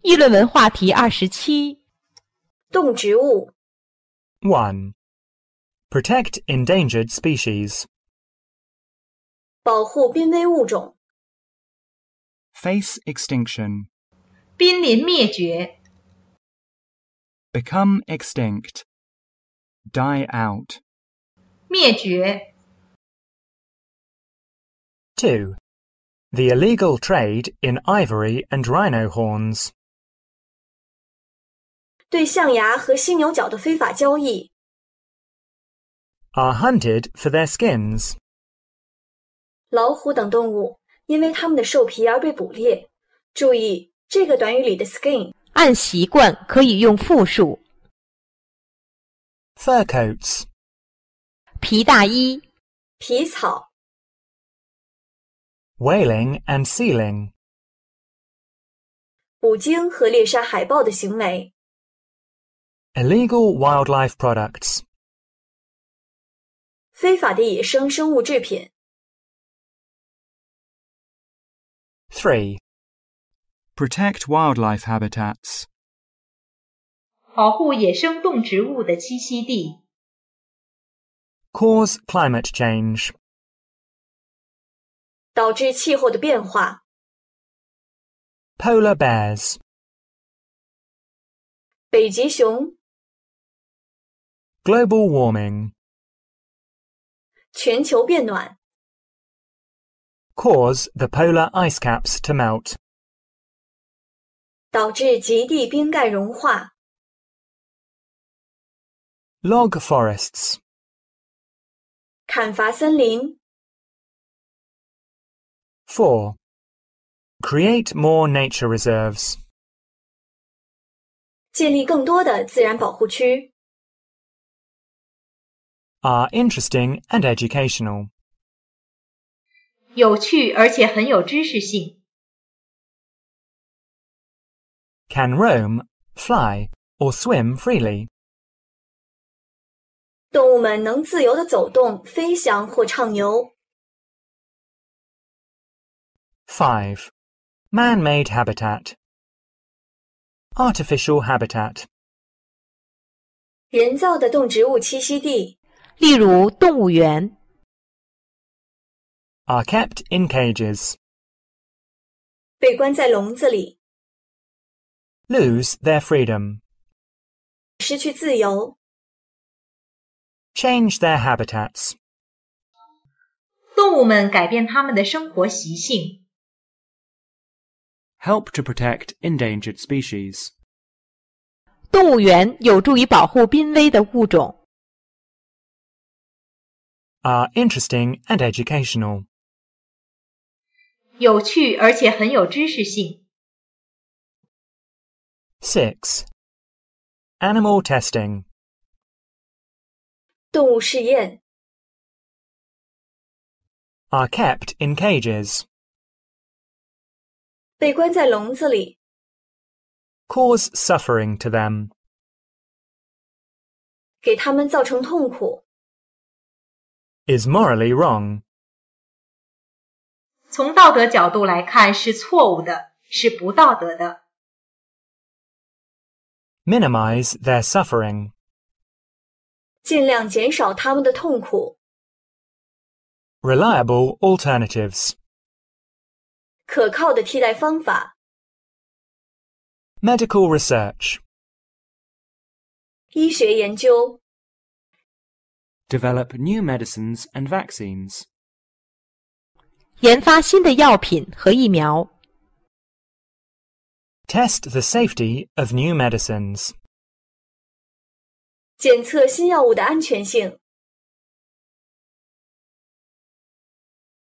议论文话题27。 动植物。 1. Protect endangered species. 保护濒危物种。 Face extinction. 濒临灭绝。 Become extinct. Die out. 灭绝。 2. The illegal trade in ivory and rhino horns. 对象牙和犀牛角的非法交易。 Are hunted for their skins. 老虎等动物因为它们的兽皮而被捕猎。注意，这个短语里的 skin 按习惯可以用复数。 Fur coats. 皮大衣。 皮草。 Whaling and sealing. 捕鲸和猎杀海豹的行为。 Illegal wildlife products. 非法的野生生物制品。 3. Protect wildlife habitats. 保护野生动植物的栖息地。 Cause climate change. 导致气候的变化。 Polar bears. 北极熊。 Global warming. 全球变暖。 Cause the polar ice caps to melt. 导致极地冰盖融化。 Log forests. 砍伐森林。 4. Create more nature reserves. 建立更多的自然保护区。 Are interesting and educational. 有趣而且很有知识性。 Can roam, fly, or swim freely. 动物们能自由地走动、飞翔或畅游。 5. Man-made habitat. Artificial habitat. 人造的动植物栖息地。 例如动物园。 Are kept in cages. 被关在笼子里。 Lose their freedom. 失去自由。 Change their habitats. 动物们改变它们的生活习性。 Help to protect endangered species. 动物园有助于保护濒危的物种。 Are interesting and educational. 有趣而且很有知识性。 6. Animal testing. 动物试验。 Are kept in cages. 被关在笼子里。 Cause suffering to them. 给它们造成痛苦。 Is morally wrong. 从道德角度来看是错误的，是不道德的。 Minimize their suffering. 尽量减少它们的痛苦。 Reliable alternatives. 可靠的替代方法。 Medical research. 医学研究。 Develop new medicines and vaccines. 研发新的药品和疫苗。 Test the safety of new medicines. 检测新药物的安全性。